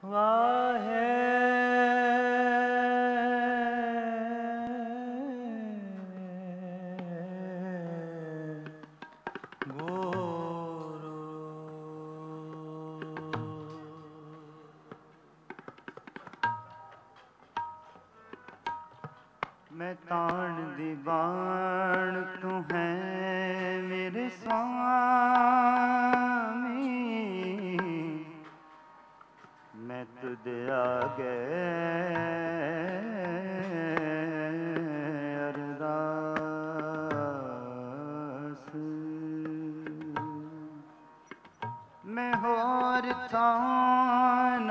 वाहे गुरु। मैं ताण दी बाण तू है मेरे स्वामी, मैं तुद आगे अरदास। मैं होर थां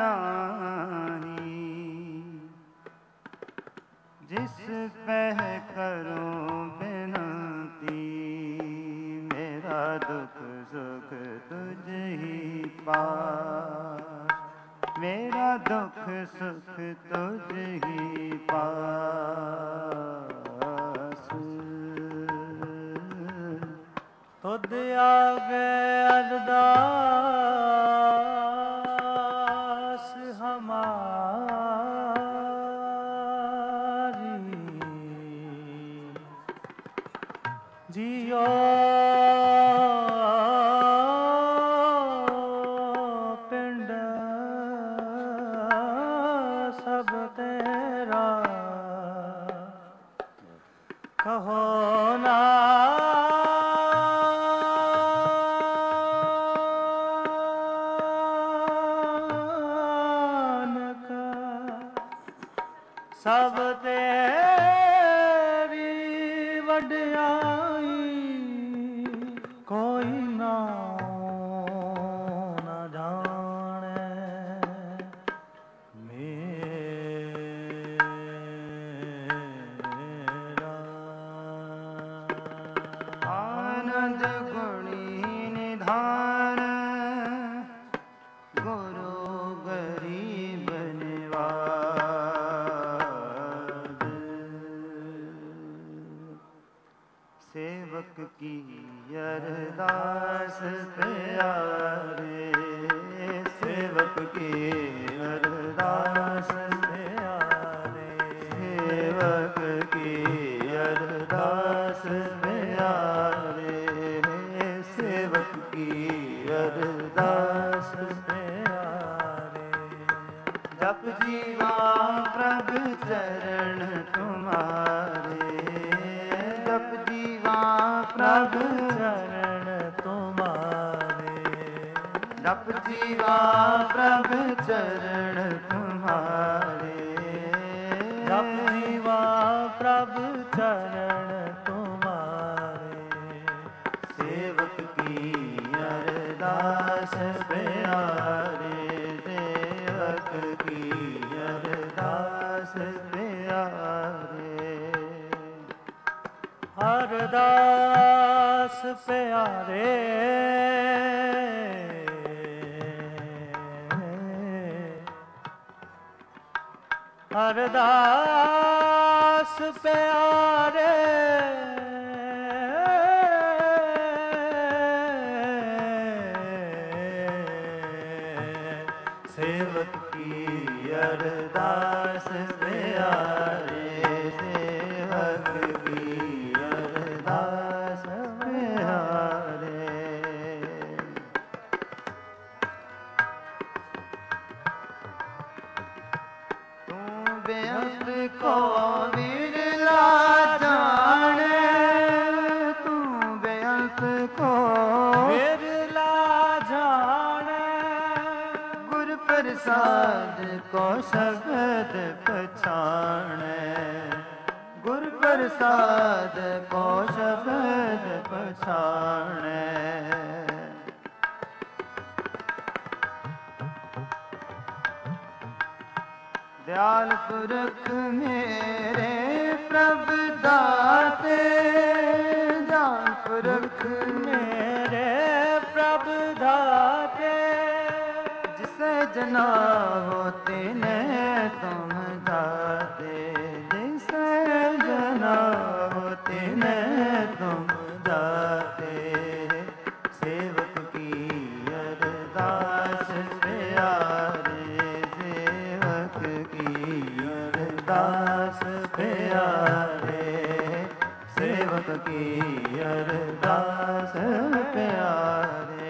नहीं जिस पे करूं बिनती, मेरा दुख सुख तुझ ही पास, मेरा दुख सुख तुझ ही पास। तुद आगे अरदास हमारी, जियो पिंड सब तेरा, कहो नानक सब तेरी वड्याई, कोई नाम न जाने मेरा। आनंद गुणी निधान गुरु गरीब निवाज, सेवक की अरदास प्यारे, सेवक की अरदास प्यारे, सेवक की अरदास प्यारे, सेवक की अरदास प्यारे। जप जीवा प्रभु चरण तुम्हारे, जप जीवा प्रभु चरण तुम्हारे, जप जीवा प्रभु चरण तुम्हारे, जप जीवा प्रभु चरण तुम्हारे। सेवक की अरदास प्यारे, सेवक की अरदास प्यारे, अरदास प्यारे। अरदास प्यारे, सेवक की अरदास प्यारे, सेवक की अरदास प्यारे। तू बेअंत को विरला जाने, तू बेअंत को विरला जाने, गुर प्रसाद को शब्द पछाने, गुर प्रसाद को शब्द पछाने। दयाल पुरख मेरे प्रभु दाते, दयाल पुरख मेरे प्रभु दाते, जिसे जना होते ने तुम दाते, जिसे जना होते ने तुम दाते। सेवक की अरदास प्यारे, अरदास प्यारे, सेवक की अरदास प्यारे।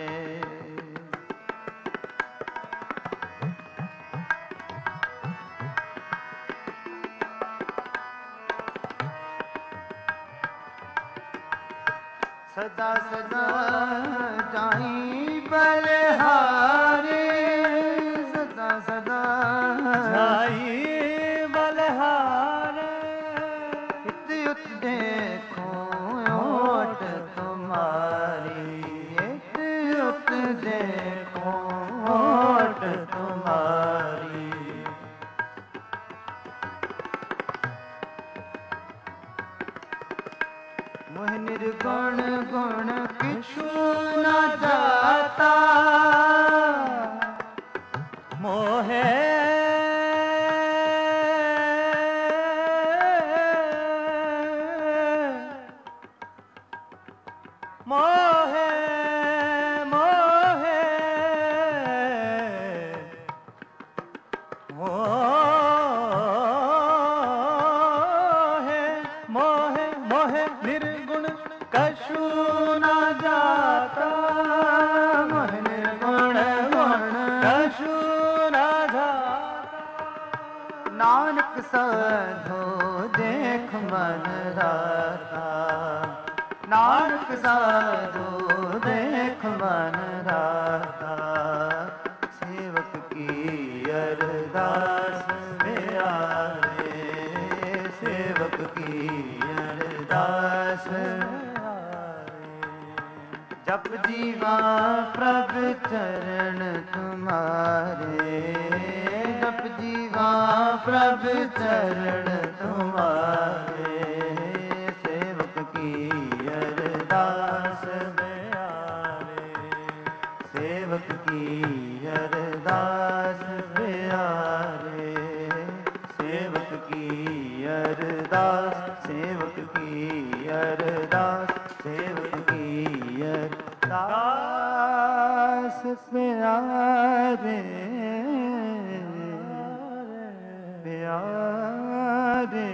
सदा सदा जाई बलिहारी, सदा सदा जाई बलिहारी। इत उत देखो ओट तुम्हारी, इत उत देखो ओट तुम्हारी। मोह निर्गुण गुण किछु न जाता, मोहे मोहे मोहे मोहे मोहे निर्गुण कछु न जाता, मोह निर्गुण गुण कछु न जाता। नानक साधो देख मन राता, नानक साधो देख मन राता। सेवक की अरदास प्यारे, सेवक की अरदास प्यारे। जप जीवा प्रभु चरण तुम्हारे, जप जीवा प्रभु चरण तुम्हारे। सेवक की अरदास प्यारे, सेवक की अरदास प्यारे, सेवक की अरदास, सेवक की अरदास, सेवक की अरदास प्यारे प्यारे।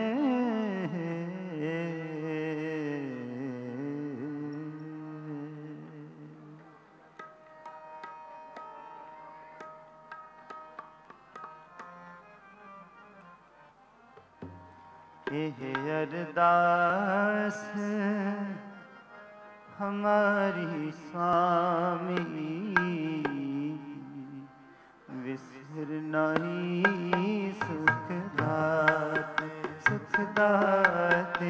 हे अरदास हमारी स्वामी, विसर नहीं सुख दाते, सुख दाते।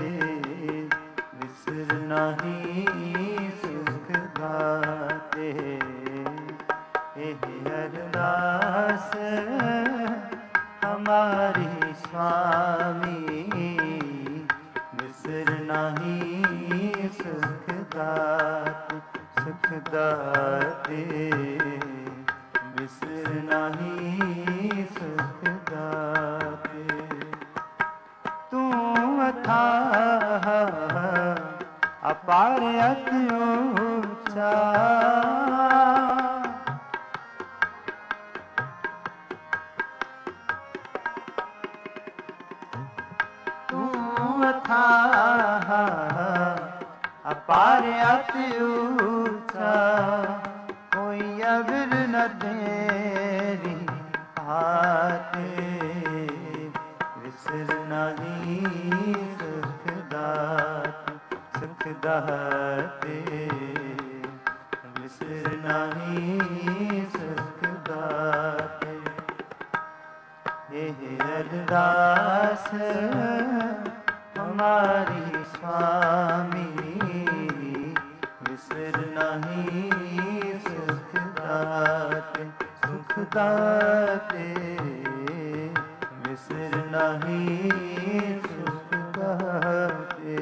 विसर नहीं सुख दाते। हे अरदास हमारी स्वामी, विसर नहीं सुख दाते, सुख दाते। विसर नहीं सुख दाते। तू अथाह अपार अति ऊंचा, अपार अति ऊंचा। कोई अविर न तेरी आते, विसर नहीं सुख दाते, सुख दाते। विसर नहीं सुख दाते। हे अरदास हमारी स्वामी, विसर नहीं सुख दाते, सुख दाते। विसर नहीं सुख दाते।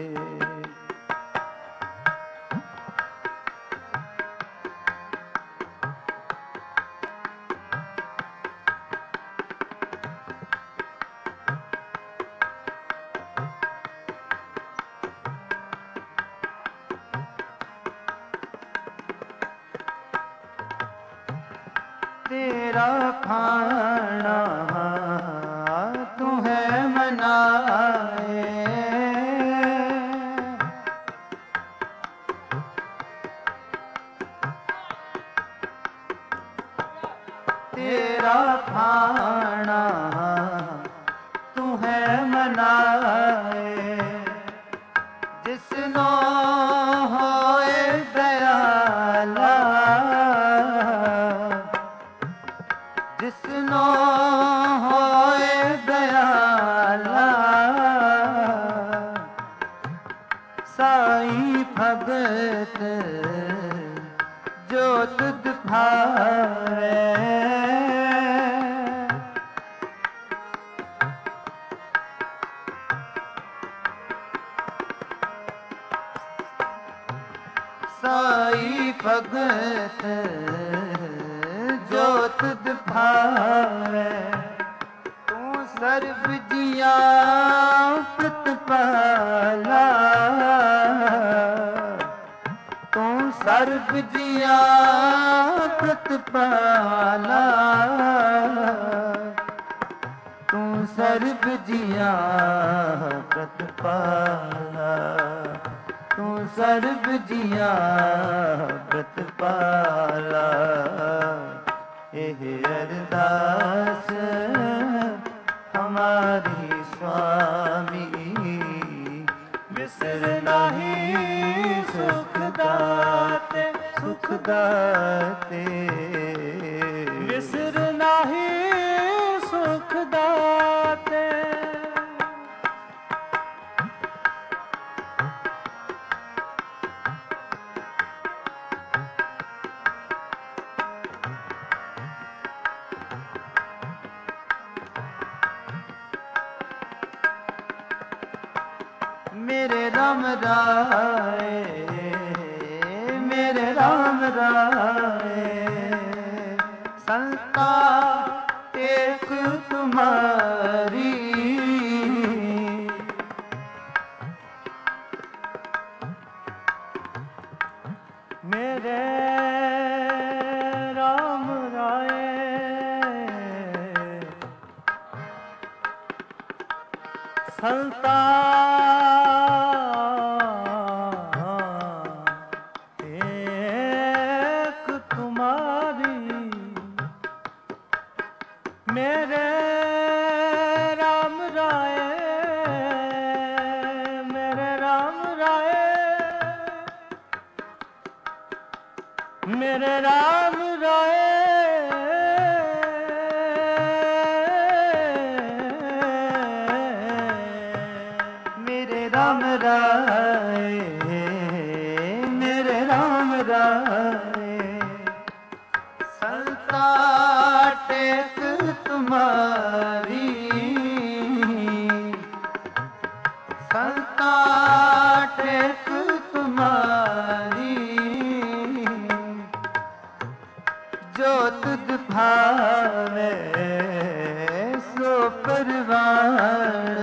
तेरा खाना तू है तेरा खाना तू है मनाए, जिसनो होए दयाला, जिसनो होए दयाला, साईं भगत जो तुझ भावे। साईं भगत जो तुझ भावे, तू सर्ब जिया प्रतिपाला, तू सर्ब जिया प्रतिपाला, तू सर्ब जिया प्रतिपाला, तू सर्ब जिया प्रतिपाला। एह अरदास हमारी स्वामी, बिसर नहीं सुख दाते, सुख दाते, बिसर नहीं सुख दाते। मेरे राम राय, मेरे राम राय, संता एक तुम्हारी, मेरे राम राय, संता एक तुम्हारी, मेरे राम राय, मेरे राम राय, मेरे राम राय, मेरे राम राय, मेरे राम राय, संता टेक तुम्हारी, संता टेक तुम्हारी, जो तुझ भावे सो परवान,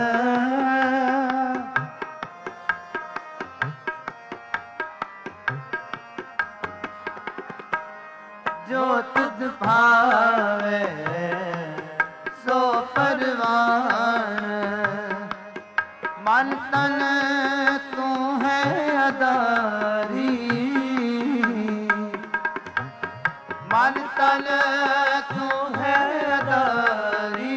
जो तुझ भावे सो परवान, मन तन तू है अदारी, मन तन तू है अदारी,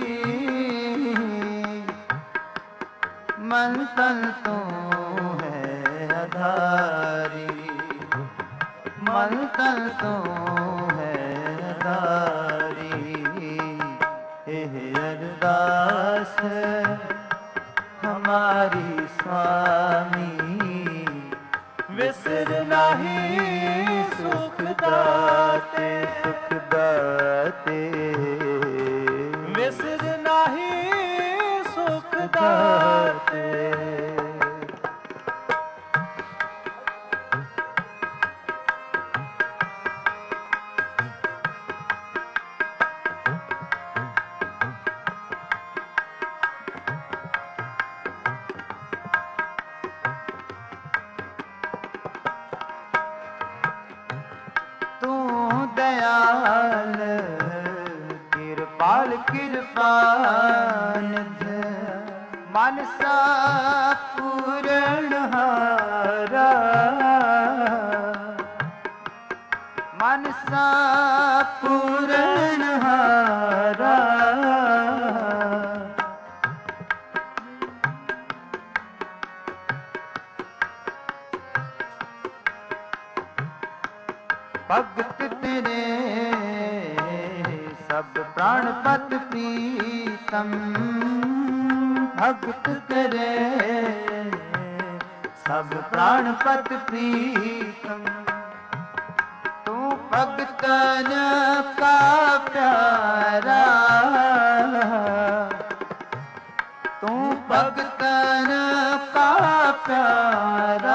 मन तन तू है अदारी, मन तन तू अरदास हमारी स्वामी, बिसर नहीं सुख दाते, सुख दाते, बिसर नहीं सुख दाते। दयाल कृपाल कृपान, मनसा पूरण हारा, मनसा पूरण हारा, सब प्राणपत प्रीतम भक्त करे, सब प्राणपत प्रीतम। तू भगतन का प्यारा, तू भगतन का प्यारा,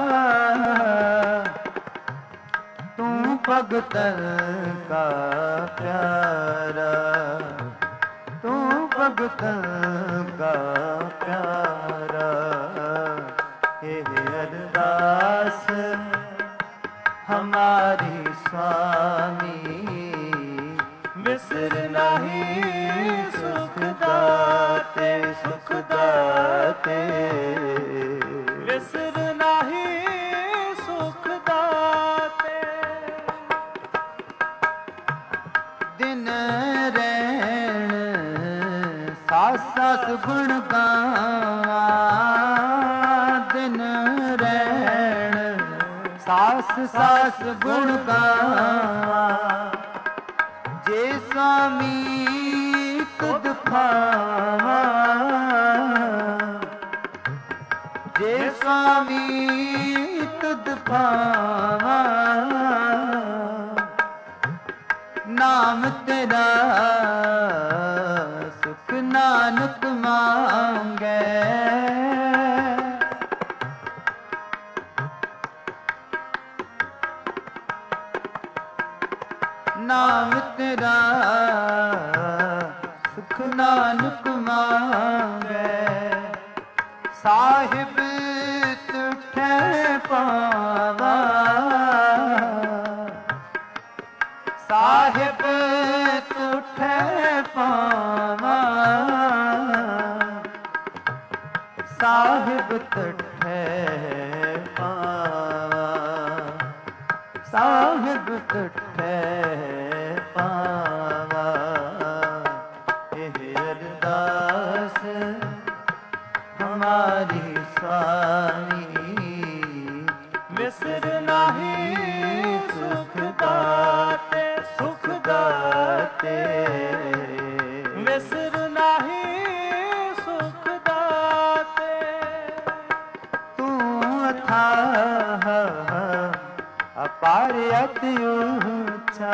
तू भगतन का प्यारा, तू भगतन का प्यारा। हे अरदास हमारी स्वामी, विसर नहीं सुख दाते, सुख दाते, विसर नहीं सुख दाते। दिन रैण सास सास गुण गावा, दिन रैण सास सास गुण गावा। जे स्वामी तुद भावा, जे स्वामी तुद भावा। नाम तेरा सुख नानक मांगे, नाम तेरा सुख नानक मांगे। साहिब तुठे पावा, साहिब तुठे पावा, साहिब तुठे पावा, साहिब तुठे पावा। हे अरदास हमारी स्वामी, विसर नहीं सुख दाते, सुख दाते, विसर नहीं सुख दाते। तू अथाह अपार अति ऊंचा,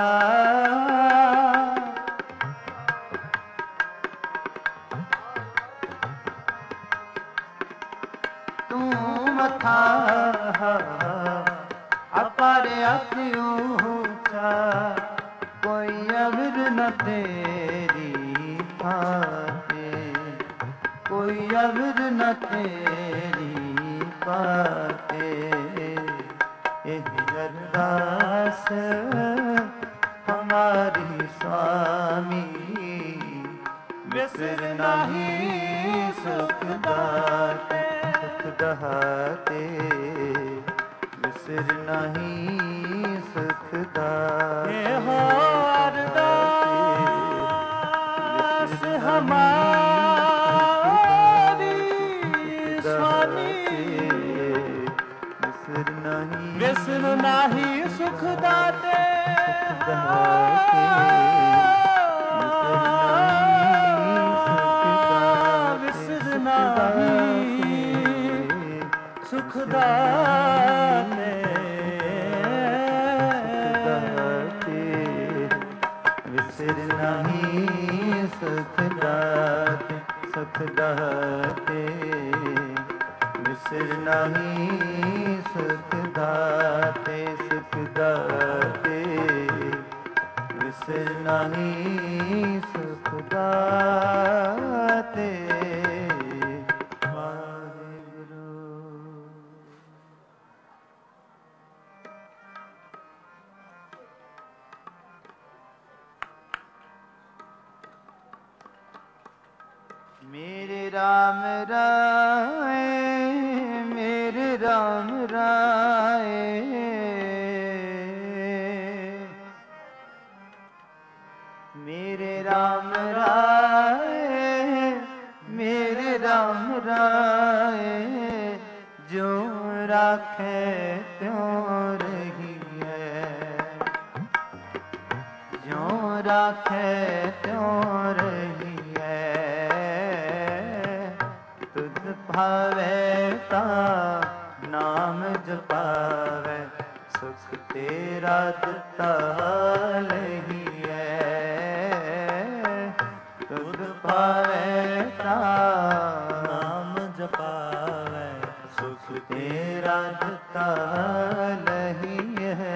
तू अथाह अपार अति ऊंचा। कोई अवर न तेरी भाते, कोई अवर न तेरी बाते। अरदास हमारी स्वामी, विसर नहीं सुख दाते, सुख दाते, विसर नहीं सुख दाते। हो अरदास हमारी स्वामी, विसर नहीं, विसर नहीं सुख दाते, विसर नहीं सुख दाते, विसर नहीं सुख दाते, सुख दाते, विसर नहीं सुख दाते, सुख दाते, विसर नहीं सुख दाते। वाहिगुरु। मेरे राम राय, मेरे राम राय, मेरे राम राय, मेरे राम राय। जो राखे त्यों रही है, जो राखे राखे त्यों रहिए, तुझ भावे ता नाम जपावे, सुख तेरा दिता लहिए। तुझ भावे ता नाम जपावे, सुख तेरा दिता लहिए।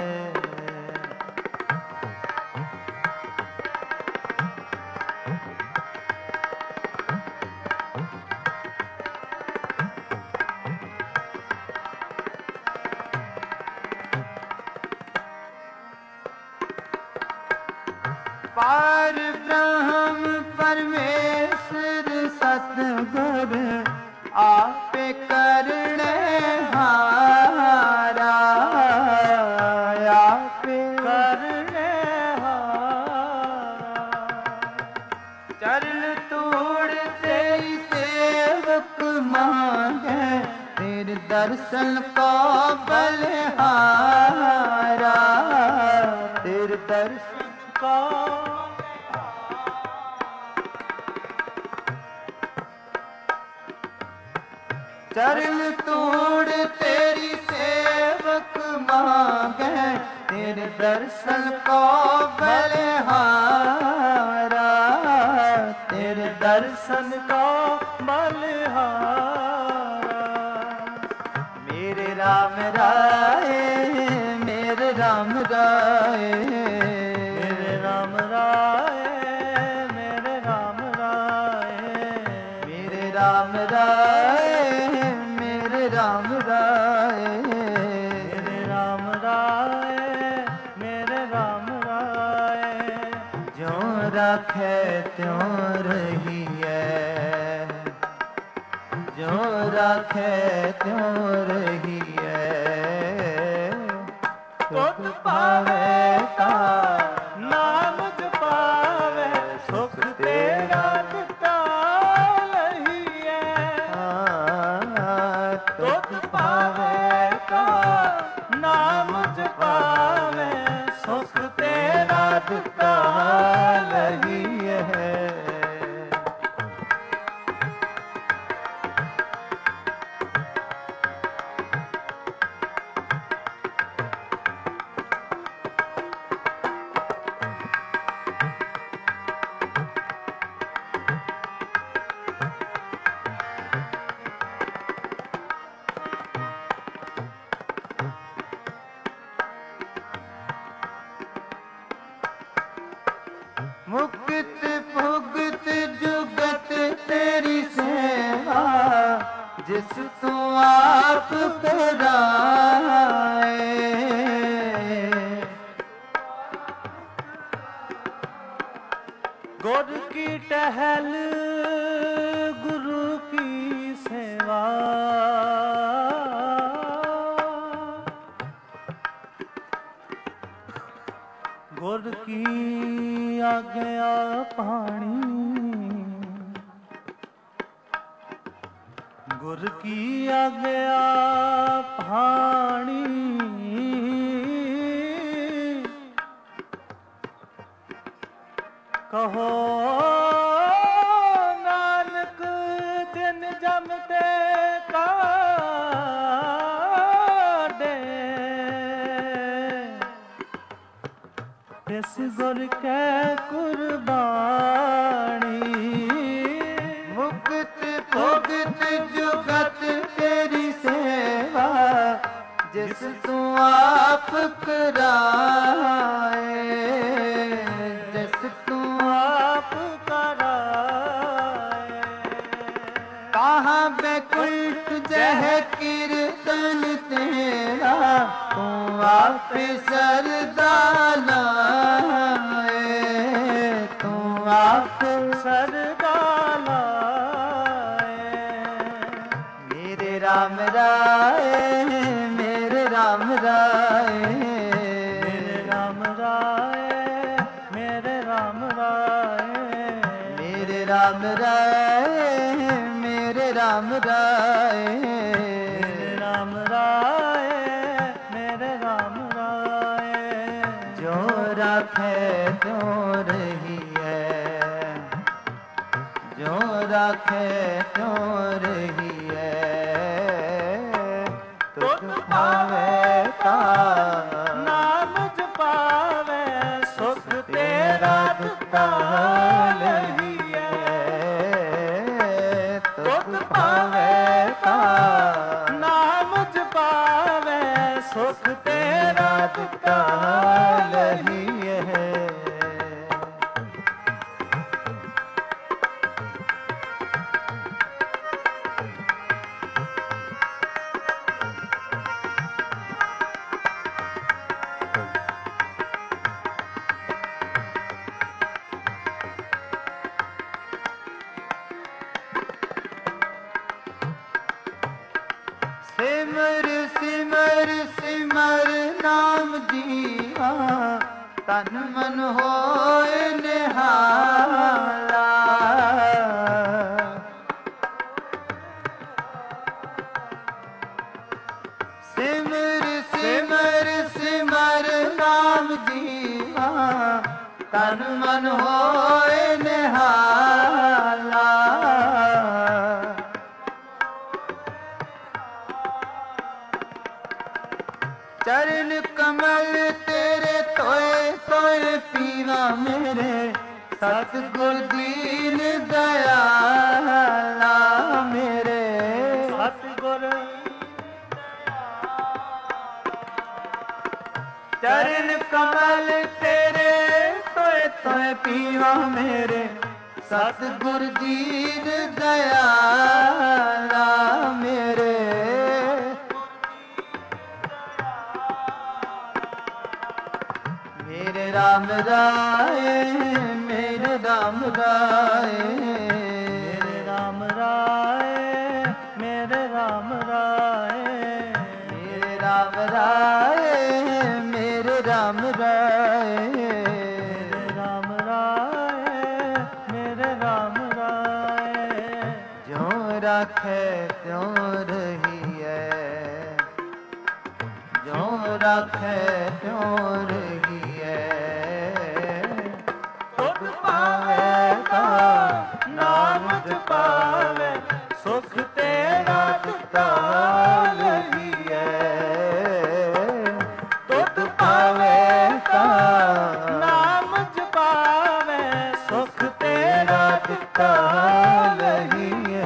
पार ब्रह्म परमेश्वर सतगुर आपे करणे हारा, आपे करने चरण तोड़ तेरी सेवक मांगे, तेरे दर्शन को बलिहारा, तेरे दर्शन का चरण तोड़ तेरी सेवक मांगे, तेरे दर्शन को बलिहारा, तेरे दर्शन का बलिहारा। मेरे राम राय, मेरे राम राय, मेरे राम राय, मेरे राम राय, मेरे राम राय, मेरे राम राय, मेरे राम राय, मेरे राम राय। ज्यों राखे त्यों रहिए, ज्यों राखे त्यों रहिए। तुत पावे ता नाम जपावे, सुख तेरा दिता लहिए। तुत पावे ता नाम जपावे, सुख तेरा दिता लहिए। मुक्त भुगत जुगत तेरी सेवा, जिस तू आप कराए। गुर की टहल गुरु की सेवा, गुर की आज्ञा पाणी, गुर की आज्ञा पाणी। कहो नानक दिन जमते काढ़े, तिस गुर कै कुर्बानी। मुक्त भुगत जुगत तेरी सेवा, जिस तू आप कराए, जिस तू आप कराए। कहाँ बैकुंठ जह कीर्तन तेरा, तू आप सरदालाए, तू आप सरदालाए। मेरे राम राय, मेरे राम राय, मेरे राम राय, मेरे राम राय, मेरे राम राय, मेरे राम राय, मेरे राम राय, मेरे राम राय। जो राखे त्यों रही राखे त्यों रहिए तुत पावे का नाम जपावे सुख तेरा दिता लहिए तुत पावे का नाम जपावे सुख तेरा दिता लहिए सिमर सिमर सिमर नाम जीवा तन मन होए निहाला सिमर सिमर सिमर नाम जीवा तन मन होए निहाला चरण कमल तेरे तोए तोए पीवा मेरे सतगुर दीन दयाला मेरे सतगुर चरण कमल तेरे तोए तोए पीवा मेरे सतगुर दीन दयाला मेरे मेरे राम राय मेरे राम राय मेरे राम राय मेरे राम राय मेरे राम राय मेरे राम राय मेरे राम राय मेरे राम राय ज्यों राखे त्यों रहिए ज्यों राखे त्यों रहिए तुत पावे का नाम जपावे सुख तेरा दिता लहिए तुत पावे का नाम जपावे सुख तेरा दिता लहिए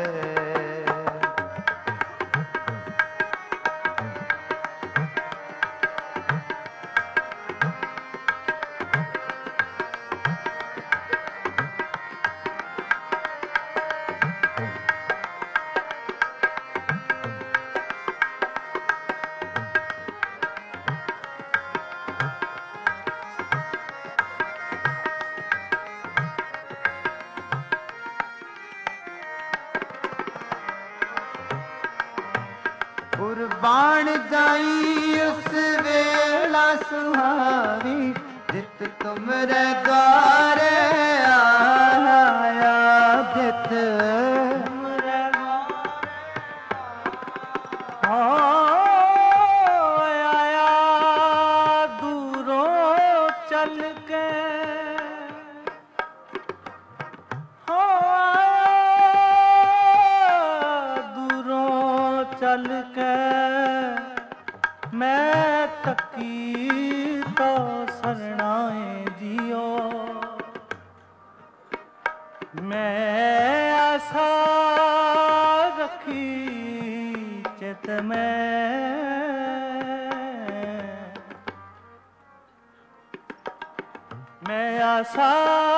कुर्बान जाई उस वेला सुहावी जित तुमरे द्वारे आया जित तुमरे आया दूरों चल के दूरों चल के मैं तकी तो सरनाए जियो मैं आशा रखी चित में मैं आशा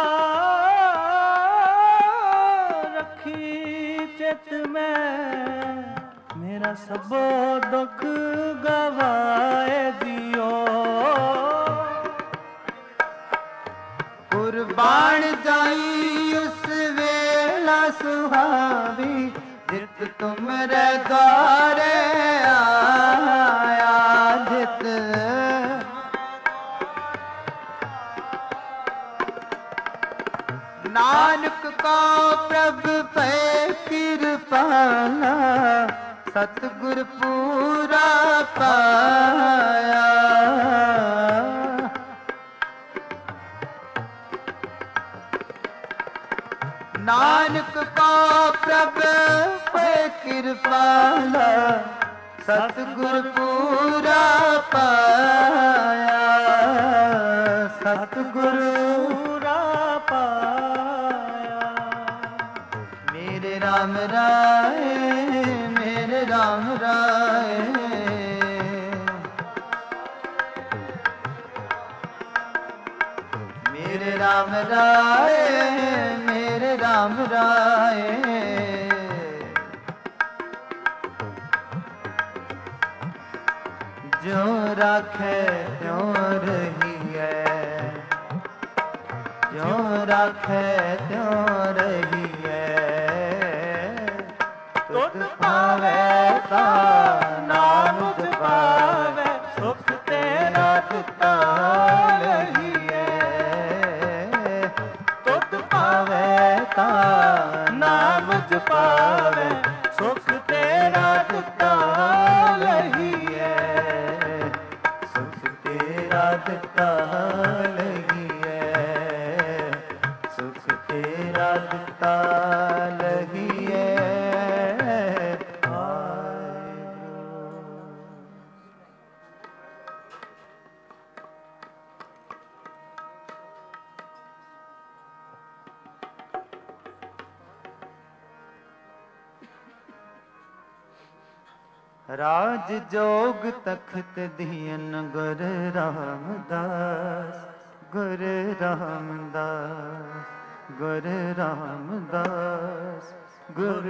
रखी चित में मेरा सबो दुख गवाए दियो कुर्बान जाई उस वेला सुहावी जित तुमरे द्वारे आया जित नानक का प्रभु पे कृपाला सतगुर पूरा पाया ਨਾਨਕ ਕੋ ਪ੍ਰਭ ਹੋਏ ਕਿਰਪਾਲਾ ਸਤਿਗੁਰ ਪੂਰਾ ਪਾਇਆ ਸਤਿਗੁਰ ਪੂਰਾ ਪਾਇਆ ਮੇਰੇ ਰਾਮ ਰਾਏ ਮੇਰੇ ਰਾਮ ਰਾਏ ਮੇਰੇ ਰਾਮ ਰਾਏ ਮੇਰੇ ਰਾਮ ਰਾਏ ਜੋ ਰਾਖੇ ਤਿਉ ਰਹੀਐ ਜੋ ਰਾਖੇ ਤਿਉ ਰਹੀਐ ਤੁਧ ਪਾਵੈ ਤਾ ਨਾਮ ਜਪਾਵੈ ਸੁਖ ਤੇਰਾ ਦਿੱਤਾ ਲਹੀਐ ਤੁਧ ਪਾਵੈ ਤਾ ਨਾਮ ਜਪਾਵੈ ਸੁਖ ਤੇਰਾ ਦਿੱਤਾ ਲਹੀਐ ਸੁਖ ਤੇਰਾ ਦਿੱਤਾ ਲਹੀਐ ਸੁਖ ਤੇਰਾ ਦਿੱਤਾ ਲਹੀਐ ਰਾਜ ਜੋਗ ਤਖਤ ਦੀਨ ਗੁਰ ਰਾਮਦਾਸ ਗੁਰ ਰਾਮਦਾਸ ਗੁਰ ਰਾਮਦਾਸ ਗੁਰ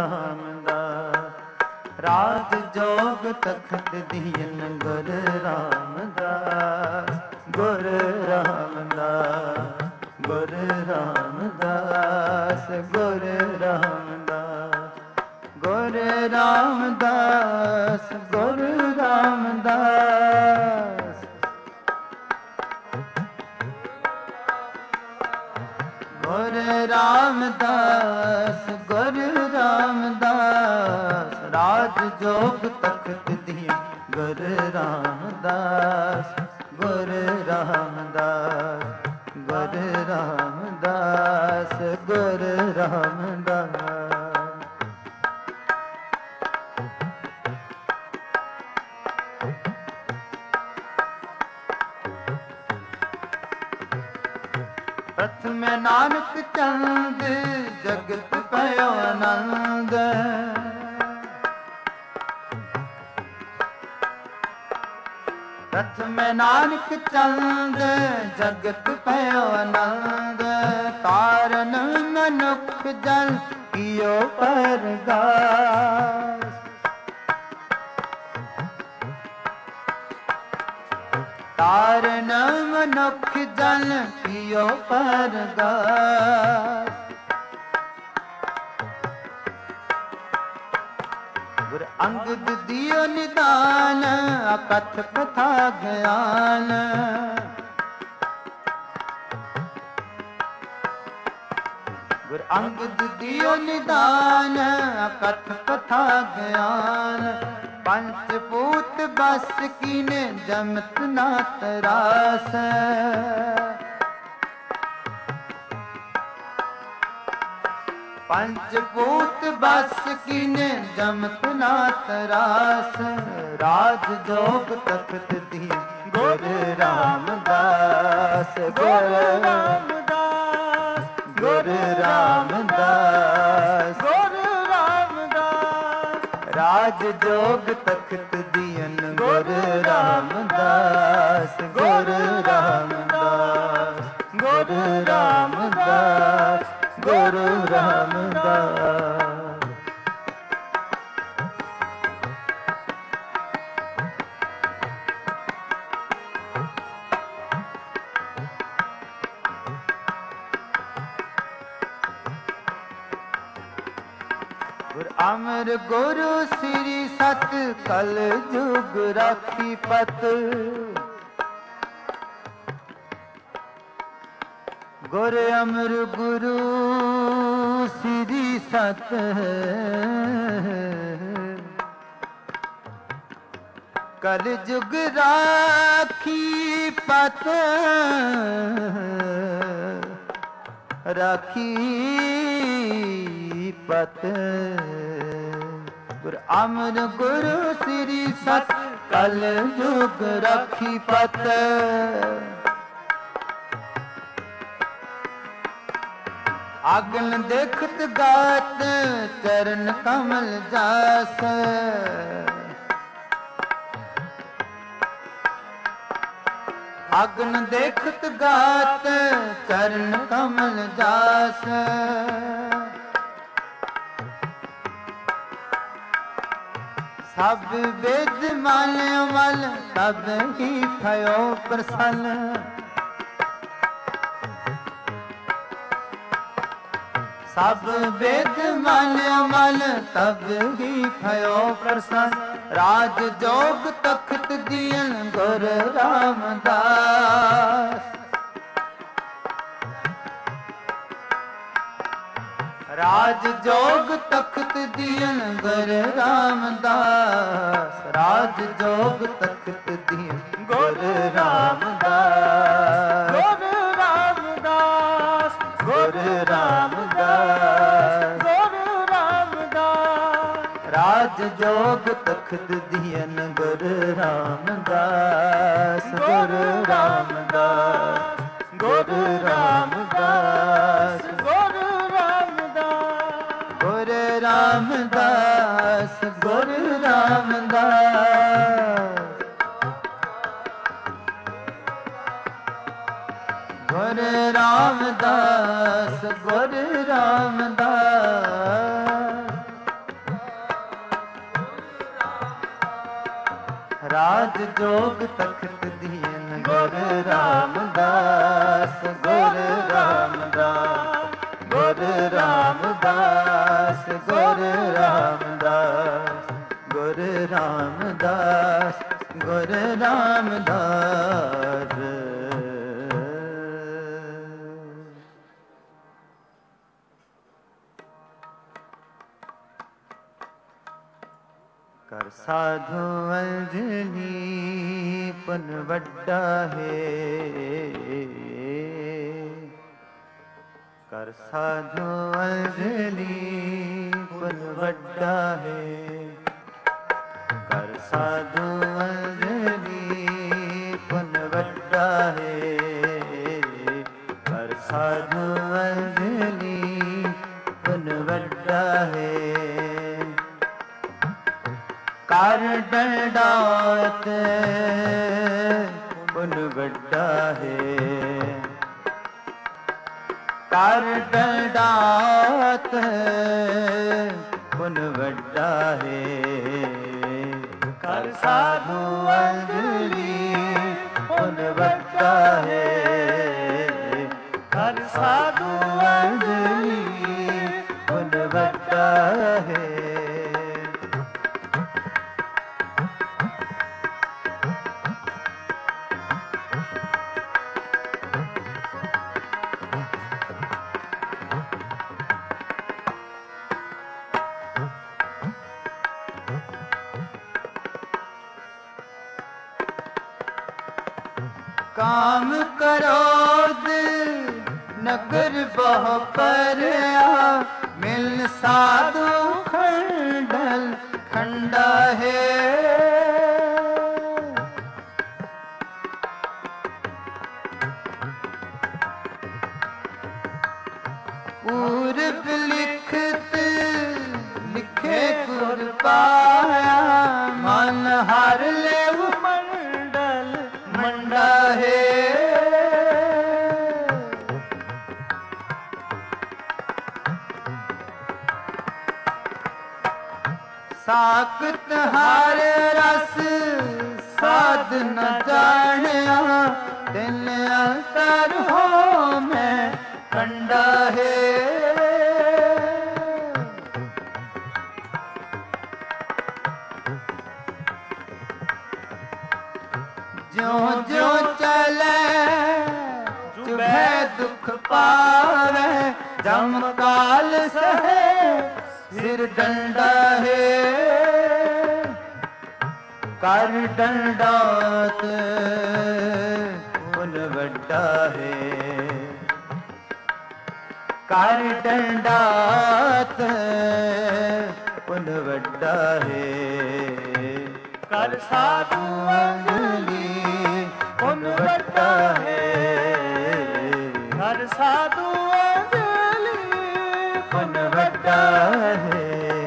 ਰਾਮਦਾਸ ਰਾਜ ਜੋਗ ਤਖਤ ਦੀਨ ਗੁਰ ਰਾਮਦਾਸ ਗੁਰ ਰਾਮਦਾਸ ਗੁਰ ਰਾਮਦਾਸ ਗੁਰ ਰਾਮਦਾਸ ਗੁਰ ਰਾਮਦਾਸ ਗੁਰ ਰਾਮਦਾਸ ਗੁਰ ਰਾਮਦਾਸ ਗੁਰ ਰਾਮਦਾਸ ਰਾਜ ਜੋਗ ਤਖਤ ਦੀਨ ਗੁਰ ਰਾਮਦਾਸ ਗੁਰ ਰਾਮਦਾਸ ਗੁਰ ਰਾਮਦਾਸ ਗੁਰ ਰਾਮਦਾਸ ਪ੍ਰਥਮ ਨਾਨਕ ਚੰਦ ਜਗਤ ਪਇਓ ਆਨੰਦ ਪ੍ਰਥਮ ਨਾਨਕ ਚੰਦ ਜਗਤ ਪਇਓ ਆਨੰਦ ਤਾਰਨ ਮਨੁੱਖ ਜਨ ਕੀਓ ਪਰਗਾਸ ਤਾਰਨ ਮਨੁੱਖ ਜਨ ਕੀਓ ਪਰਗਾਸ ਗੁਰ ਅੰਗਦ ਦਿਓ ਨਿਦਾਨ ਅਕਥ ਕਥਾ ਗਿਆਨ ਗੁਰ ਅੰਗਦ ਦਿਓ ਨਿਦਾਨ ਅਕਥ ਕਥਾ ਗਿਆਨ ਪੰਚ ਪੂਤ ਬਸ ਕੀਨੇ ਜਮਤ ਨਾ ਤਰਾਸ ਪੰਚ ਪੂਤ ਬਸ ਕੀਨੇ ਜਮਤ ਨਾ ਤਰਾਸ ਰਾਜ ਜੋਗ ਤਖਤ ਦੀ ਗੁਰ ਰਾਮਦਾਸ ਗੁਰ ਰਾਮਦਾਸ ਗੁਰ ਰਾਮਦਾਸ ਗੁਰ ਰਾਮਦਾਸ ਰਾਜ ਜੋਗ ਤਖਤ ਦੀਨ ਗੁਰ ਰਾਮਦਾਸ ਗੁਰ ਰਾਮਦਾਸ ਗੁਰ ਰਾਮਦਾਸ ਗੁਰ ਰਾਮਦਾਸ ਗੁਰ ਅਮਰ ਗੁਰੂ ਸ੍ਰੀ ਸਤ ਕਲ ਜੁਗ ਰਾਖੀ ਪਤ ਗੁਰ ਅਮਰ ਗੁਰੂ ਸ੍ਰੀ ਸਤ ਕਲ ਜੁਗ ਰਾਖੀ ਪਤ ਰਾਖੀ ਪਤ ਗੁਰ ਅਮਰ ਗੁਰੂ ਸ੍ਰੀ ਸਤ ਕਲ ਜੁਗ ਰਾਖੀ ਪਤ ਆਗਨ ਦੇਖਤ ਗਾਤ ਚਰਨ ਕਮਲ ਜਾਸ ਆਗਨ ਦੇਖਤ ਗਾਤ ਚਰਨ ਕਮਲ ਜਾਸ ਸਭ ਵੇਦ ਮਲ ਮਲ ਸਭ ਹੀ ਥਇਓ ਪ੍ਰਸੰਨ ਸਭ ਵੇਦ ਮਲ ਮਲ ਤਬ ਹੀ ਭਇਓ ਪ੍ਰਸੰਨ ਰਾਜ ਜੋਗ ਤਖਤ ਦੀਨ ਗੁਰ ਰਾਮਦਾਸ ਰਾਜ ਜੋਗ ਤਖਤ ਦੀਨ ਗੁਰ ਰਾਮਦਾਸ ਰਾਜ ਜੋਗ ਤਖਤ ਦੀਨ ਗੁਰ ਰਾਮਦਾਸ ਗੁਰ ਰਾਮਦਾਸ ਗੁਰ ਰਾਮਦਾਸ ਗੁਰ ਰਾਮਦਾਸ ਰਾਜ ਜੋਗ ਤਖਤ ਦੀਨ ਗੁਰ ਰਾਮਦਾਸ ਗੁਰ ਰਾਮਦਾਸ ਗੁਰ ਰਾਮਦਾਸ ਗੁਰ ਰਾਮਦਾਸ ਗੁਰ ਰਾਮਦਾਸ ਗੁਰ ਰਾਮਦਾਸ ਗੁਰ ਰਾਮਦਾਸ ਗੁਰ ਰਾਮਦਾਸ ਰਾਜ ਜੋਗ ਤਖਤ ਦੀਨ ਗੁਰ ਰਾਮਦਾਸ ਗੁਰ ਰਾਮਦਾਸ ਗੁਰ ਰਾਮਦਾਸ ਗੁਰ ਰਾਮਦਾਸ ਗੁਰ ਰਾਮਦਾਸ ਗੁਰ ਰਾਮਦਾਸ ਕਰ ਸਾਧੂ ਅੰਜਨੀ ਪੁਨ ਵੱਡਾ ਹੈ ਕਰ ਸਾਧੂ ਅੰਜਨੀ ਪੁਨ ਵੱਡਾ ਹੈ ਕਰ ਸਾਧੂ ਅੰਜਨੀ ਪੁਨ ਵੱਡਾ ਹੈ ਕਰ ਸਾਧੂ ਅੰਜਨੀ ਪੁਨ ਵੱਡਾ ਹੈ ਕਰ ਡੰਡਾਤ ਪੁਨ ਵੱਡਾ ਹੈ ਕਰ ਡੰਡਾਤ ਪੁਨ ਵੱਡਾ ਹੈ ਕਰ ਸਾਧੂ ਅੰਜਲੀ ਪੁਨ ਵੱਡਾ ਹੈ ਕਰ ਸਾਧੂ ਅੰਜਲੀ ਪੁਨ ਵੱਡਾ ਹੈ काम करोद नगर बहु परया मिल साधु खंडल खंडा है पूर्व लिखत लिखे गुर पाया मन हर लेव मंडल मंडा है साकत हार रस साध न जानिया दिल अंतर हो मैं कंडा है ज्यों ज्यों चले चुभे दुख पावे जम काल सहे सिर डंडा है कर डंडात पुन वड्डा है ਕਰ ਡੰਡਾਤ ਪੁਨ ਵੱਡਾ ਹੈ ਕਰ ਸਾਧੂ ਅੰਜਲੀ ਪੁਨ ਵੱਡਾ ਹੈ ਕਰ ਸਾਧੂ ਅੰਜਲੀ ਪੁਨ ਵੱਡਾ ਹੈ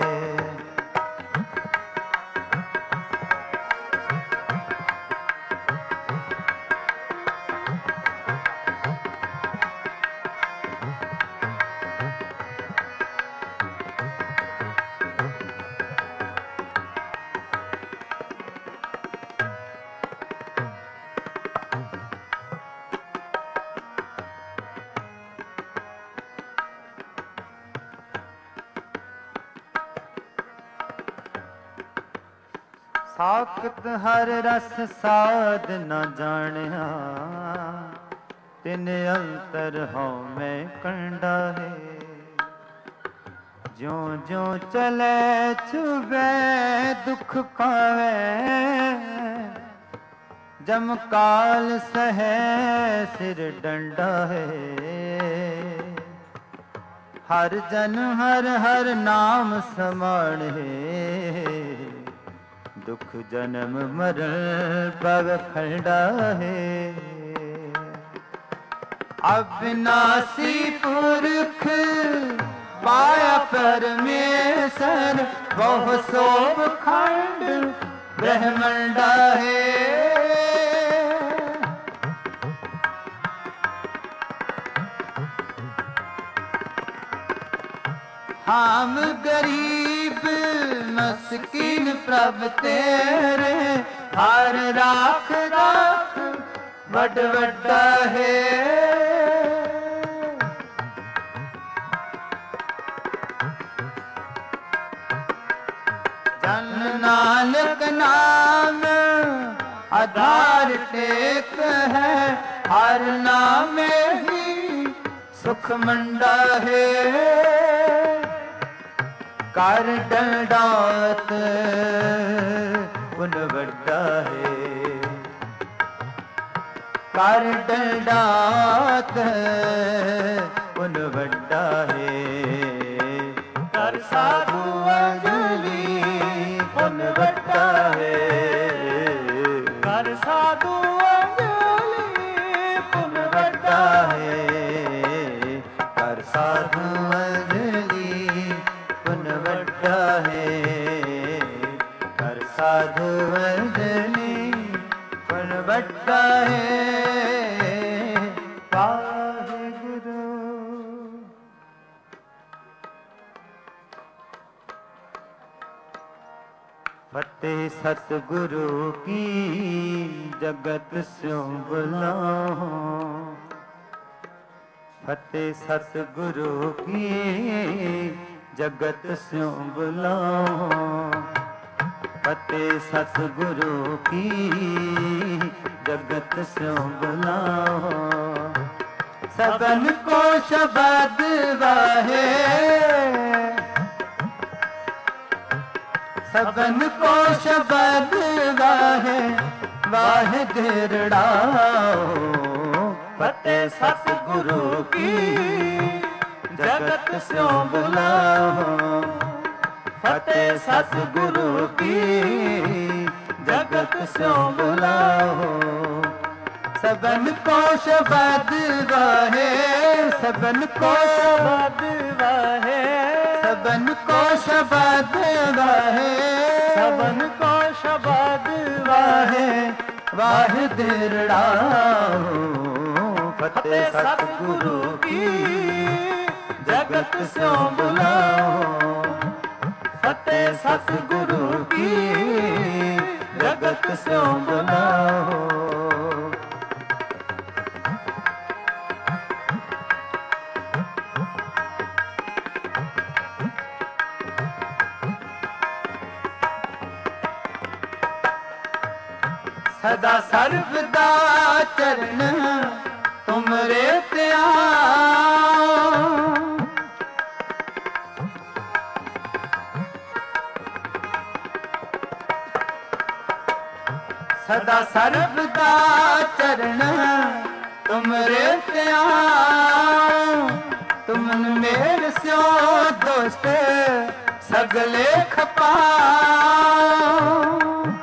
ਸਾਖਤ ਹਰ ਰਸ ਸਾਧ ਨਾ ਜਾਣਿਆ ਤਿਨ ਅੰਤਰ ਹਉ ਮੈਂ ਕੰਡਾ ਹੈ ਜਿਉ ਜਿਉ ਚਲੇ ਛੁਵੇ ਦੁਖ ਪਾਵੇ ਜਮ ਕਾਲ ਸਹੈ ਸਿਰ ਡੰਡਾ ਹੈ ਹਰ ਜਨ ਹਰ ਹਰ ਨਾਮ ਸਮਾਣੇ ਦੁਖ ਜਨਮ ਮਰਨ ਪਵ ਖੰਡਾ ਹੈ ਅਬਿਨਾਸੀ ਪੁਰਖ ਪਾਇਆ ਪਰਮੇਸ਼ਰ ਬਹੁ ਸੋਭ ਖੰਡ ਬ੍ਰਹਮੰਡਾ ਹੈ हम गरीब मस्कीन प्रभ तेरे हर राख राख वड वड्डा है जन नानक नाम आधार टेक है हर नाम ही सुख मंडा है ਕਰ ਡੰਡਾਤ ਪੁਨ ਵੱਡਾ ਹੈ ਕਰ ਡੰਡਾਤ ਪੁਨ ਵੱਡਾ ਹੈ ਕਰ ਸਾਧੂ ਅੰਜਲੀ ਪੁਨ ਵੱਡਾ ਹੈ ਕਰ ਸਾਧੂ ਅੰਜਲੀ ਪੁਨ ਵੱਡਾ ਹੈ ਕਰ ਸਾਧੂ ਅੰਜਲੀ ਪੁਨ ਵੱਡਾ ਹੈ ਕਰ ਸਾਧੂ ਅੰਜਲੀ ਪੁਨ ਵੱਡਾ ਹੈ ਵਾਹਿਗੁਰੂ ਫਤਿਹ ਸਤਿਗੁਰੂ ਕੀ ਜਗਤ ਸਿਉ ਬੁਲਾਓ ਫਤਿਹ ਸਤਿਗੁਰੂ ਕੀ जगत स्यों बुलाओ फतेह सतगुरु की जगत स्यों बुलाओ सबन को शब्द वाहे सबन को शब्द वाहे वाहे दिरड़ाओ फतेह सतगुरु की जगत स्यों बुलाओ फतेह सतगुरु की जगत स्यों बुलाओ सबन को शब्द वाहे सबन को शब्द वाहे सबन को शब्द वाहे सबन को शब्द वाहे वाहे दिरड़ाओ फतेह सतगुरु की जगत स्यों बुलाओ फतेह सतगुरु की जगत स्यों बुलाओ सदा सर्वदा चरण तुमरे त्याओ सदा सर्वदा चरण तुमरे त्याओ तुमन मेर स्यो दोस्त सगले खपाओ।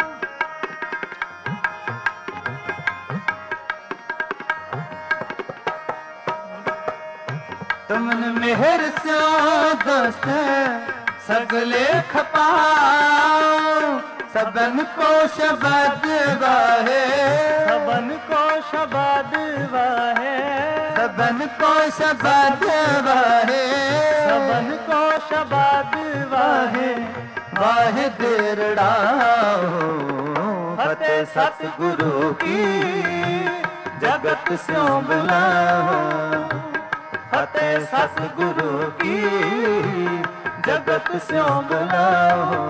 तुमन मेहर स्यो दोस्त सगले खपाओ। सबन को शबद वाहे, सबन को शबद वाहे, सबन को शबद वाहे, सबन को शबद वाहे। वाहे देरड़ाओ फतेह सतगुरु की जगत स्यों बुलाओ। फतेह सतगुरु की जगत स्यों बुलाओ।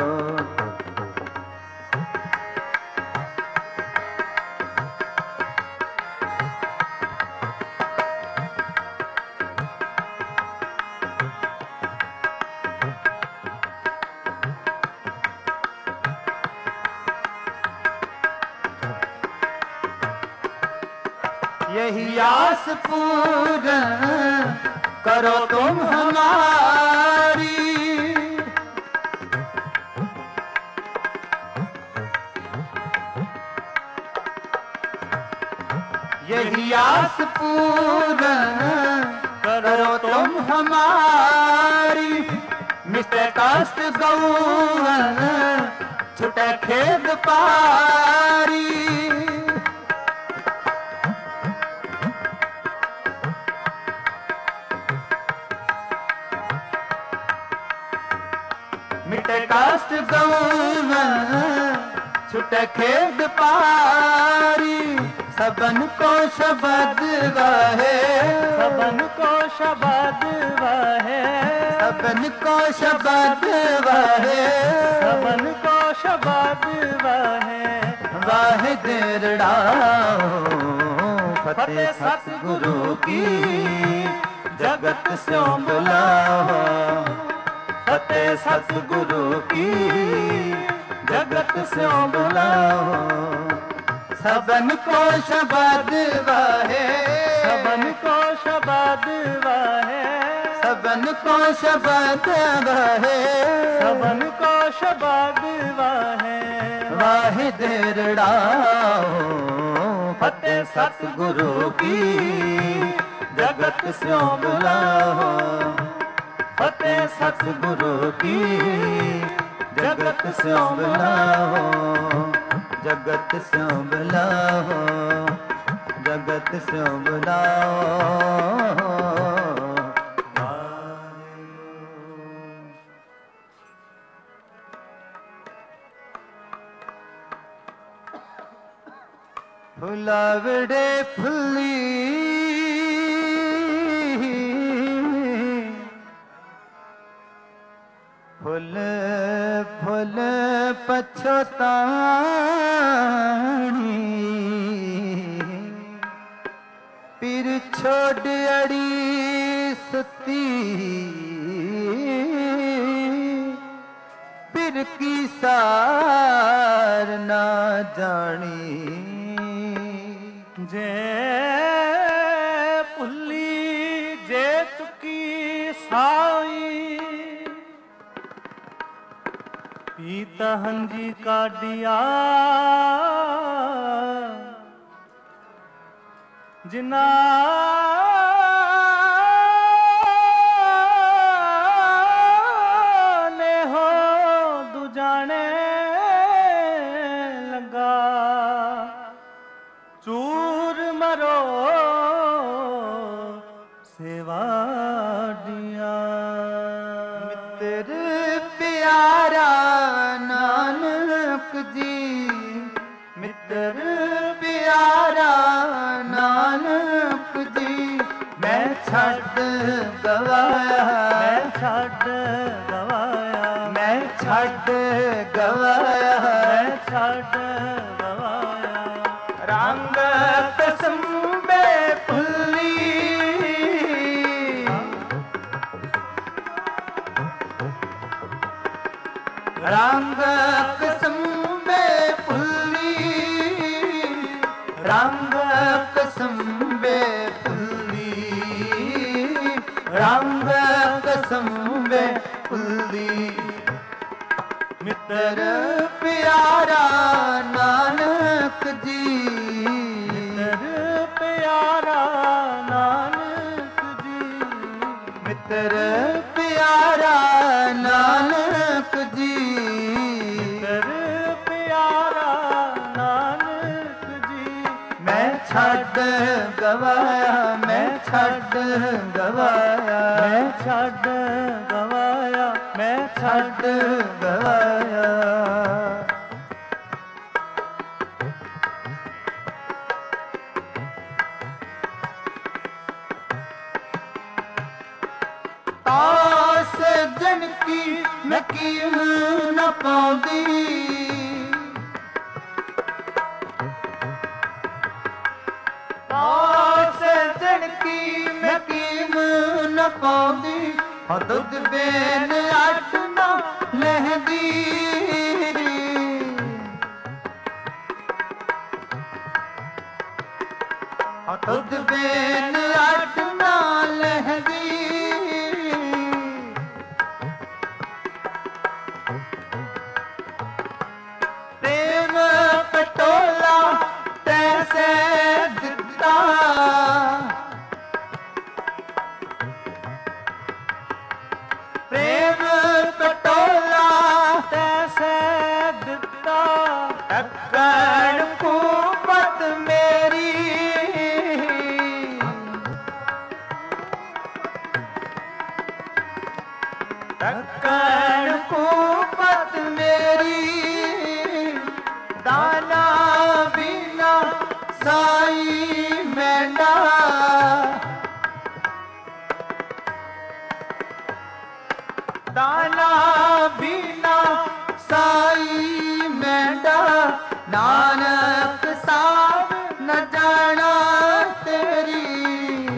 यही आस पूर्ण करो तुम हमारी। यही आस पूर्ण करो तुम हमारी। मिटे कष्ट गौवन छुटे खेद पारी। मिटे कष्ट गौवन छुटे खेद पारी। सबन को शबद वाहे, सबन को शबद वाहे, सबन को शबद वाहे, सबन को शबद वाहे। वाहे देरड़ाओ फतेह सतगुरु की जगत स्यों बुलाओ। फतेह सतगुरु की जगत स्यों बुलाओ। सबन को शबद वाहे, सबन को शबद वाहे, सबन को शबद वाहे, सबन को शबद वाहे। वाहे देरड़ाओ फतेह सतगुरु की जगत स्यों बुलाओ। फतेह सतगुरु की जगत स्यों बुलाओ। जगत स्यों बुलाओ, जगत स्यों बुलाओ। फुलावड़े फुल्ली फुल फुल पछतानी। पिर छोड़ अड़ी सुती पिर की सार ना जानी। जे पुल्ली जे चुकी साई पीता हंजी काडिया। जिना ने हो दुजाने लगा चूर मरो सेवा दिया। मित्र प्यारा नानक जी, मित्र प्यारा नानक जी। मैं छड़ गवाया, मैं छड़ गवाया, मैं छड़ गवाया, मैं छड़ गवाया। रंग कसम में फुल्ली रंग कसम में फुल्ली रंग कसम में फुल्ली ਰੰਗ ਕਸਮ ਵੇ ਕੁਲਦੀ ਮਿੱਤਰ ਪਿਆਰਾ ਨਾਨਕ ਜੀ ਮਿੱਤਰ ਪਿਆਰਾ ਨਾਨਕ ਜੀ ਮਿੱਤਰ ਪਿਆਰਾ ਨਾਨਕ ਜੀ ਮਿੱਤਰ ਪਿਆਰਾ ਨਾਨਕ ਜੀ ਮੈਂ ਛੱਡ ਗਵਾਇਆ ਮੈਂ ਛੱਡ ਗਵਾਇਆ ਮੈਂ ਛੱਡ ਗਵਾਇਆ ਮੈਂ ਛੱਡ ਗਵਾਇਆ ਤਾਸ ਜਨ ਕੀ ਮੈਂ ਕੀਮ ਨਾ ਪਾਉਂਦੀ ਤਾਸ ਜਨ ਕੀ ਮੈਂ ਕੀਮ ਨਾ ਪਾਉਂਦੀ ਹਾਂ ਦੁੱਧ ਬੇਨ ਅੱਟ ਨਾ ਲਹਿੰਦੀ ਹਾਂ ਦੁੱਧ ਬੇਨ ਅੱਟ ਨਾ ਲਹਿੰਦੀ ਪ੍ਰੇਮ ਪਟੋਲਾ ਤੈਸੇ ਦਿੱਤਾ ਪ੍ਰੇਮ ਪਟੋਲਾ ਤੈਸੇ ਦਿੱਤਾ ਟੱਕਣ ਕੂਪਤ ਮੇਰੀ ਟੱਕਣ ਕੂਪਤ ਮੇਰੀ ਦਾਨਾ ਬਿਨਾ ਸਾਈ ਮੈਂਡਾ ਦਾਨਾ ਬਿਨਾ ਸਾਈ ਮੈਂਡਾ ਨਾਨਕ ਸਾਹਿਬ ਨ ਜਾਣਾ ਤੇਰੀ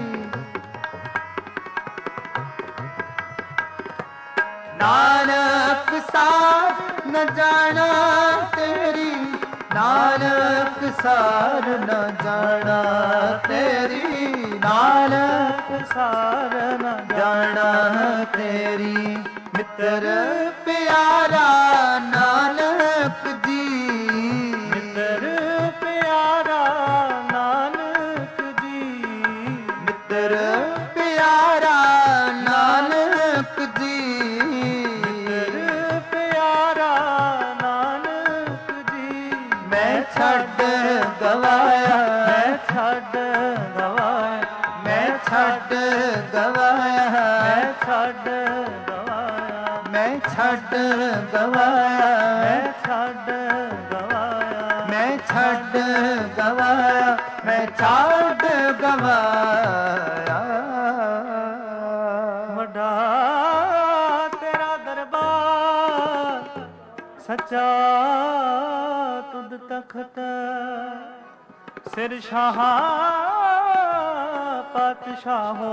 ਨਾਨਕ ਸਾਹਿਬ ਨ ਜਾਣਾ ਤੇਰੀ ਨਾਨਕ ਸਾਰ ਨ ਜਾਣਾ ਤੇਰੀ ਨਾਨਕ ਸਾਰ ਨ ਜਾਣਾ ਤੇਰੀ ਮਿੱਤਰ ਪਿਆਰਾ ਨਾਨਕ ਜੀ ਮਿੱਤਰ ਪਿਆਰਾ ਨਾਨਕ ਜੀ ਮਿੱਤਰ ਪਿਆਰਾ ਨਾਨਕ ਜੀ ਮਿੱਤਰ ਪਿਆਰਾ ਨਾਨਕ ਜੀ ਮੈਂ ਛੱਡ ਗਵਾਇਆ ਮੈਂ ਛੱਡ ਗਵਾਇਆ ਮੈਂ ਛੱਡ ਗਵਾਇਆ ਮੈਂ ਛੱਡ ਗਵਾਇਆ ਮੈਂ ਛੱਡ ਗਵਾਇਆ ਮੈਂ ਛੱਡ ਗਵਾਇਆ ਮੈਂ ਛੱਡ ਗਵਾਇਆ ਮੈਂ ਛੱਡ ਗਵਾਇਆ ਵੱਡਾ ਤੇਰਾ ਦਰਬਾਰ ਸੱਚਾ ਤੁਧ ਤਖਤ ਸਿਰ ਸ਼ਾਹਾਂ ਪਾਤਸ਼ਾਹੋ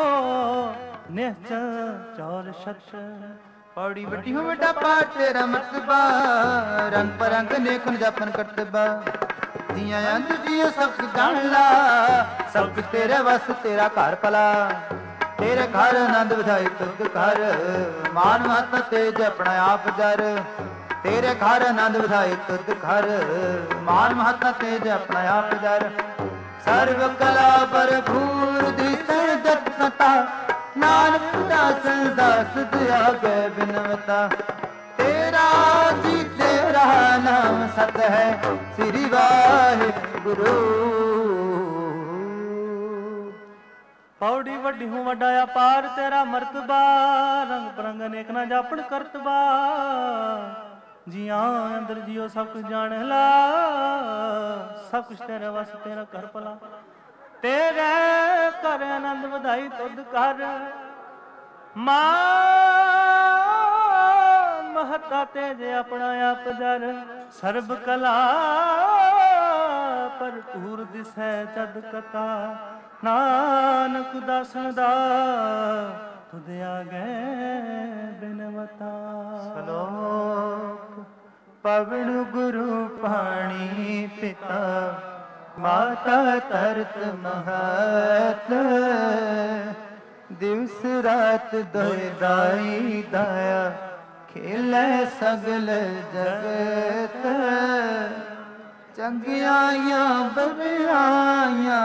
ਨਿਹਚਲ ਚੌਰ ਛਤ ਪੌੜੀ ਵੱਡੀ ਹੋ ਵੱਡਾ ਪਾਠ ਤੇਰਾ ਮਰਤਬਾ ਰੰਗ ਪਰੰਗ ਨੇਖਨ ਜਾਪਨ ਕਰਤਬਾ ਜੀਆਂ ਅੰਦ ਜੀਓ ਸਭ ਕੁਝ ਜਾਣ ਲਾ ਸਭ ਕੁਝ ਤੇਰੇ ਵਸ ਤੇਰਾ ਘਰ ਭਲਾ ਤੇਰੇ ਘਰ ਆਨੰਦ ਵਧਾਈ ਤੁਧ ਘਰ ਮਾਨ ਮਹਤ ਤੇਜ ਆਪਣਾ ਆਪ ਜਰ ਤੇਰੇ ਘਰ ਆਨੰਦ ਵਧਾਈ ਤੁਧ ਘਰ ਮਾਨ ਮਹਤ ਤੇਜ ਆਪਣਾ ਆਪ ਜਰ ਸਰਵ ਕਲਾ ਭਰਪੂਰ ਦਿਸੈ ਦਤਤਾ ਨਾਨਕ ਦਾਸ ਦਾਸ ਦਿਆ ਗਏ ਬਿਨਵਤਾ ਤੇਰਾ ਜੀ ਤੇਰਾ ਨਾਮ ਸਤ ਹੈ ਸ੍ਰੀ ਵਾਹਿਗੁਰੂ ਪੌੜੀ ਵੱਡੀ ਹੂੰ ਵੱਡਾ ਅਪਾਰ ਤੇਰਾ ਮਰਤਬਾ ਰੰਗ ਬਰੰਗ ਅਨੇਕ ਨਾ ਜਾਪਣ ਕਰਤਬਾ ਜੀਆਂ ਅੰਦਰ ਜੀਓ ਸਭ ਕੁਝ ਜਾਣ ਲਾ ਸਭ ਕੁਝ ਤੇਰੇ ਵਸ ਤੇਰਾ ਕਰ ਭਲਾ ਤੇਰੇ ਕਰ ਆਨੰਦ ਵਧਾਈ ਤੁਧ ਕਰ ਮਾਨ ਮਹਤਾ ਤੇਜ ਆਪਣਾ ਆਪ ਜਰ ਸਰਬ ਕਲਾ ਭਰਪੂਰ ਦਿਸੈ ਜਦ ਕਥਾ ਨਾਨਕ ਦਾਸਨ ਦਾ ਤੁਧ ਆਗੇ ਬਿਨਵਤਾ ਸ਼ਲੋਕ ਪਵਨ ਗੁਰੂ ਪਾਣੀ ਪਿਤਾ ਮਾਤਾ ਤਰਤ ਮਹਤ ਦਿਵਸ ਰਾਤ ਦੋਇ ਦਾਈ ਦਾਇਆ ਖੇਲੇ ਸਗਲ ਜਗਤ ਚੰਗਿਆਈਆਂ ਬਰਿਆਈਆਂ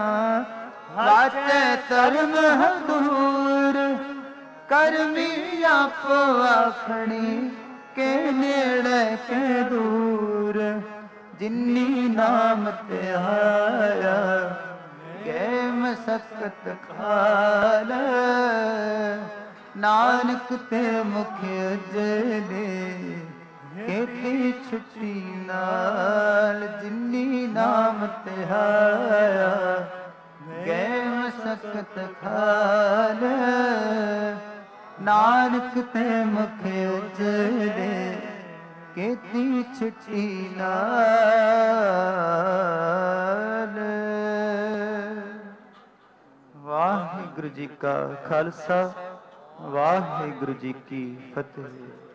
ਵਾਚੈ ਧਰਮ ਹਦੂਰ ਕਰਮੀ ਆਪੋ ਆਪਣੀ ਕੇ ਨੇੜੇ ਕੇ ਦੂਰ ਜਿਨੀ ਨਾਮ ਤੇ ਆਇਆ ਗਏ ਮਸਕਤ ਖਾਲ ਨਾਨਕ ਤੇ ਮੁਖ ਅਜਲੇ ਕੀਤੀ ਛੁੱਟੀ ਨਾਲ ਜਿਨੀ ਨਾਮ ਤੇ ਆਇਆ ਗਏ ਮਸਕਤ ਖਾਲ ਨਾਨਕ ਤੇ ਮੁਖ ਉਜਲੇ ਕੀਤੀ ਛੁੱਟੀ ਨਾਲ। ਵਾਹਿਗੁਰੂ ਜੀ ਕਾ ਖਾਲਸਾ ਵਾਹਿਗੁਰੂ ਜੀ ਕੀ ਫਤਿਹ।